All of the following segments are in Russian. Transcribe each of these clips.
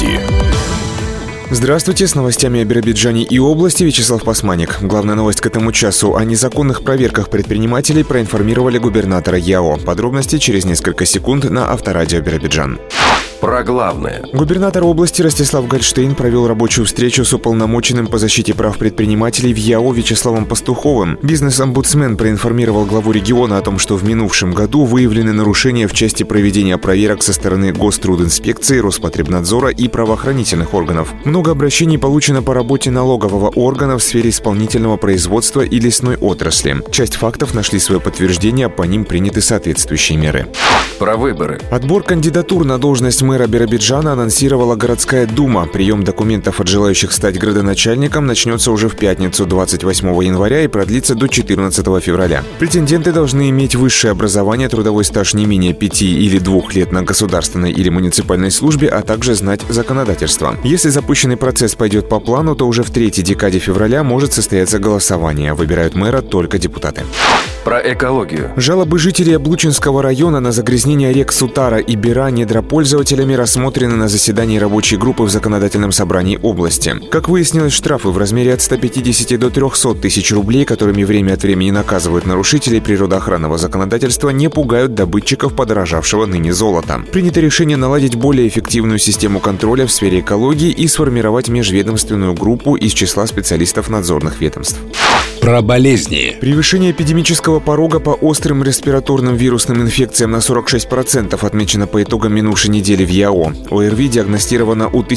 Новости. Здравствуйте, с новостями о Биробиджане и области Вячеслав Пасманик. Главная новость к этому часу. О незаконных проверках предпринимателей проинформировали губернатора ЯО. Подробности через несколько секунд на Авторадио Биробиджан. Про главное. Губернатор области Ростислав Гольштейн провел рабочую встречу с уполномоченным по защите прав предпринимателей в ЯО Вячеславом Пастуховым. Бизнес-омбудсмен проинформировал главу региона о том, что в минувшем году выявлены нарушения в части проведения проверок со стороны Гострудинспекции, Роспотребнадзора и правоохранительных органов. Много обращений получено по работе налогового органа в сфере исполнительного производства и лесной отрасли. Часть фактов нашли свое подтверждение, по ним приняты соответствующие меры. Про выборы. Отбор кандидатур на должность мэра Биробиджана анонсировала городская дума. Прием документов от желающих стать градоначальником начнется уже в пятницу, 28 января, и продлится до 14 февраля. Претенденты должны иметь высшее образование, трудовой стаж не менее 5 или 2 лет на государственной или муниципальной службе, а также знать законодательство. Если запущенный процесс пойдет по плану, то уже в третьей декаде февраля может состояться голосование. Выбирают мэра только депутаты. Про экологию. Жалобы жителей Облучинского района на загрязнение рек Сутара и Бира недропользователями рассмотрены на заседании рабочей группы в законодательном собрании области. Как выяснилось, штрафы в размере от 150 до 300 тысяч рублей, которыми время от времени наказывают нарушителей природоохранного законодательства, не пугают добытчиков подорожавшего ныне золота. Принято решение наладить более эффективную систему контроля в сфере экологии и сформировать межведомственную группу из числа специалистов надзорных ведомств. Про болезни. Превышение эпидемического порога по острым респираторным вирусным инфекциям на 46% отмечено по итогам минувшей недели в ЯО. ОРВИ диагностировано у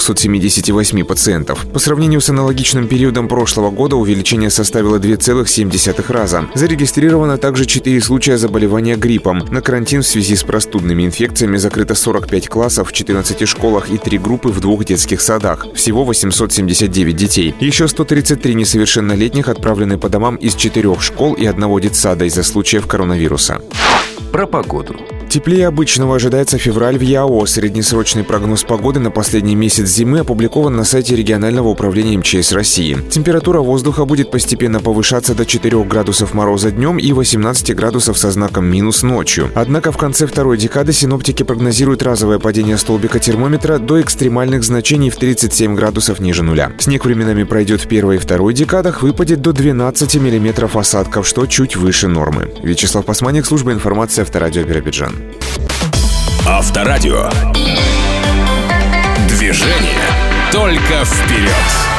1278 пациентов. По сравнению с аналогичным периодом прошлого года увеличение составило 2,7 раза. Зарегистрировано также 4 случая заболевания гриппом. На карантин в связи с простудными инфекциями закрыто 45 классов в 14 школах и 3 группы в 2 детских садах. Всего 879 детей. Еще 133 несовершеннолетних отправлены по домам из 4 школ и 1 детсада из-за случаев коронавируса. Про погоду. Теплее обычного ожидается февраль в ЯО. Среднесрочный прогноз погоды на последний месяц зимы опубликован на сайте регионального управления МЧС России. Температура воздуха будет постепенно повышаться до 4 градусов мороза днем и 18 градусов со знаком минус ночью. Однако в конце второй декады синоптики прогнозируют разовое падение столбика термометра до экстремальных значений в 37 градусов ниже нуля. Снег временами пройдет в первой и второй декадах, выпадет до 12 миллиметров осадков, что чуть выше нормы. Вячеслав Пасманик, служба информации Авторадио Биробиджан. Авторадио. Движение только вперед.